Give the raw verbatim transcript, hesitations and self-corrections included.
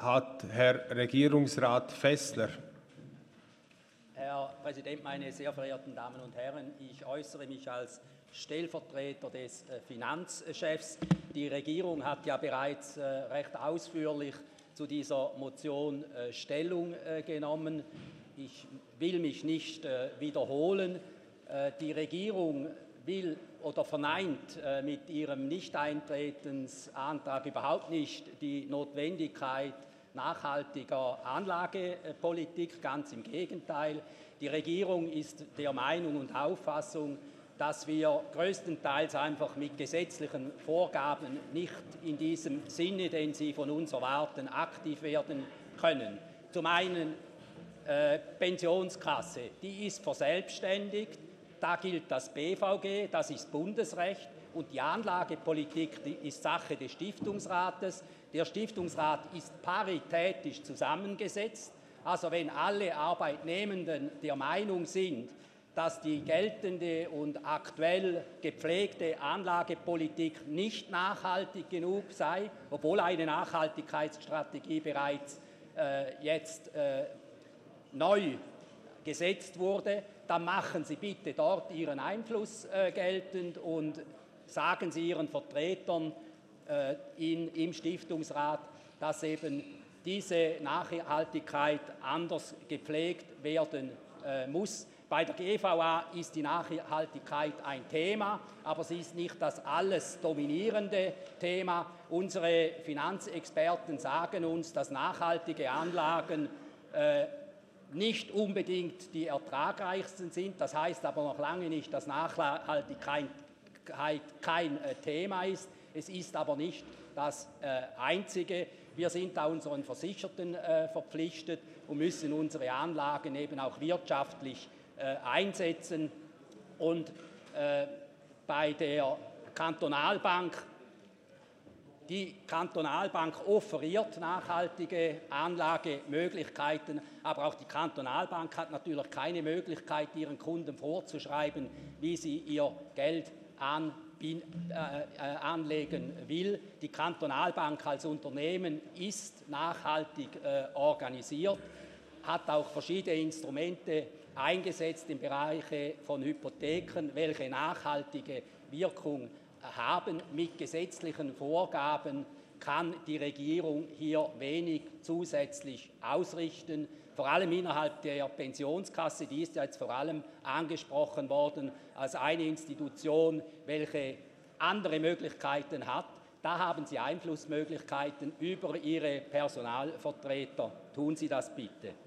hat Herr Regierungsrat Fessler. Herr Präsident, meine sehr verehrten Damen und Herren! Ich äußere mich als Stellvertreter des Finanzchefs. Die Regierung hat ja bereits recht ausführlich zu dieser Motion Stellung genommen. Ich will mich nicht wiederholen. Die Regierung will oder verneint mit ihrem Nichteintretensantrag überhaupt nicht die Notwendigkeit nachhaltiger Anlagepolitik, ganz im Gegenteil. Die Regierung ist der Meinung und Auffassung, dass wir größtenteils einfach mit gesetzlichen Vorgaben nicht in diesem Sinne, den Sie von uns erwarten, aktiv werden können. Zum einen äh, Pensionskasse, die ist verselbstständigt, da gilt das B V G, das ist Bundesrecht, und die Anlagepolitik die ist Sache des Stiftungsrates. Der Stiftungsrat ist paritätisch zusammengesetzt. Also wenn alle Arbeitnehmenden der Meinung sind, dass die geltende und aktuell gepflegte Anlagepolitik nicht nachhaltig genug sei, obwohl eine Nachhaltigkeitsstrategie bereits äh, jetzt äh, neu gesetzt wurde, dann machen Sie bitte dort Ihren Einfluss äh, geltend und sagen Sie Ihren Vertretern äh, in, im Stiftungsrat, dass eben diese Nachhaltigkeit anders gepflegt werden äh, muss. Bei der G V A ist die Nachhaltigkeit ein Thema, aber sie ist nicht das alles dominierende Thema. Unsere Finanzexperten sagen uns, dass nachhaltige Anlagen äh, nicht unbedingt die ertragreichsten sind. Das heißt aber noch lange nicht, dass Nachhaltigkeit kein äh, Thema ist. Es ist aber nicht das äh, einzige. Wir sind da unseren Versicherten äh, verpflichtet und müssen unsere Anlagen eben auch wirtschaftlich äh, einsetzen. Und äh, bei der Kantonalbank, die Kantonalbank offeriert nachhaltige Anlagemöglichkeiten, aber auch die Kantonalbank hat natürlich keine Möglichkeit, ihren Kunden vorzuschreiben, wie sie ihr Geld an Bin, äh, anlegen will. Die Kantonalbank als Unternehmen ist nachhaltig äh, organisiert, hat auch verschiedene Instrumente eingesetzt im Bereich von Hypotheken, welche nachhaltige Wirkung haben. Mit gesetzlichen Vorgaben kann die Regierung hier wenig zusätzlich ausrichten, vor allem innerhalb der Pensionskasse, die ist ja jetzt vor allem angesprochen worden als eine Institution, welche andere Möglichkeiten hat. Da haben Sie Einflussmöglichkeiten über Ihre Personalvertreter. Tun Sie das bitte.